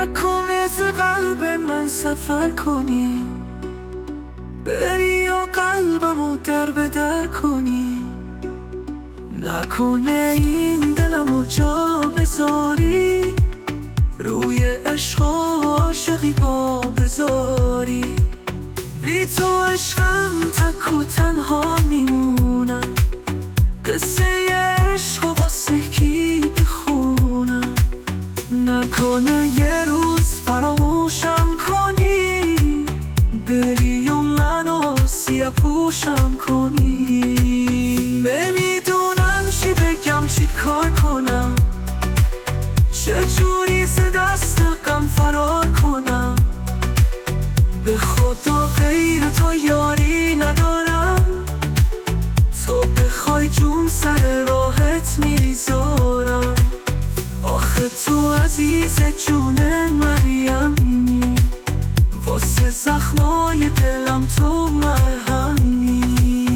نکنه ز قلب من سفر کنی، بری و قلبمو در به در کنی. نکنه این دلمو جا بذاری، روی عشق و عاشقی پا بذاری. بی تو عشقم تک و تنها میمونم، قصه عشق و واسه کی بخونم. نکنه یه روز فراموشم کنی، بری و منو سیاه پوشم کنی. نمیدونم چی بگم چی کار کنم، چجوری ز دست غم فرار کنم. به خدا غیر تو یاری ندارم، تو بخوای جون سر راحت میذارم. آخه تو عزیز جون مریمی، واسه زخمای دلم تو مرهمی.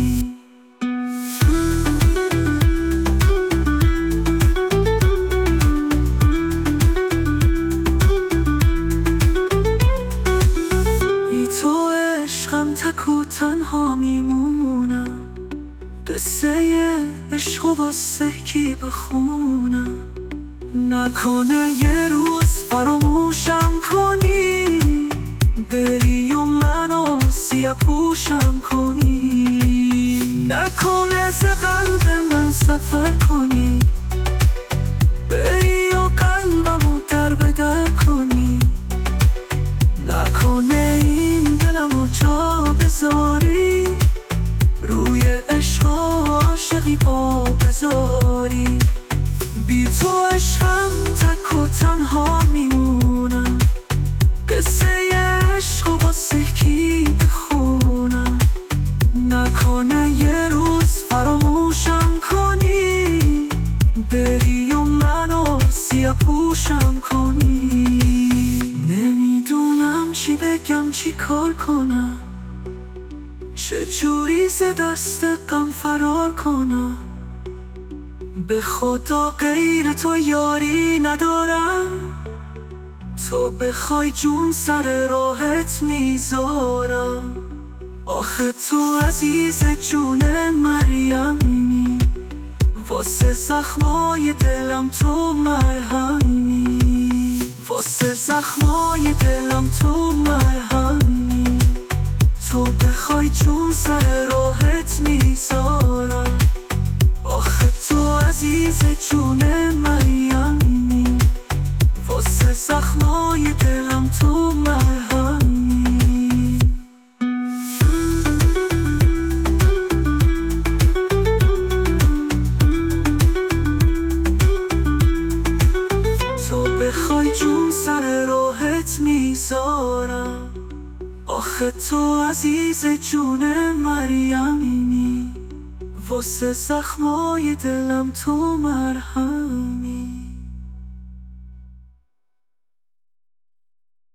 بی تو عشقم تک و تنها میمونم، قصه عشق و واسه کی بخونم. نکنه یه روز فراموشم کنی، بری و منو سیاه پوشم کنی. نکنه ز قلب من سفر کنی، بری و قلبمو در به در کنی. نکنه این دلمو جا بذاری، روی عشق و عاشقی پا بذاری. بی تو عشقم تک و تنها میمونم، قصه عشق و واسه کی بخونم. نکنه یه روز فراموشم کنی، بری و منو سیاه پوشم کنی. نمیدونم چی بگم چی کار کنم، چجوری ز دست غم فرار کنم. به خدا غیر تو یاری ندارم، تو بخوای جون سر راحت میذارم. آخه تو عزیز جون مریمی، واسه زخمای دلم تو مرهمی. واسه زخمای دلم تو مرهمی، تو بخوای جون سر راحت میذارم. آخه تو عزیز جون مریمی، واسه زخمای دلم تو مرهمی. تو بخوای جون سر راحت میذارم. آخه تو عزیز جون مریمی، واسه زخمای دلم تو مرهمی.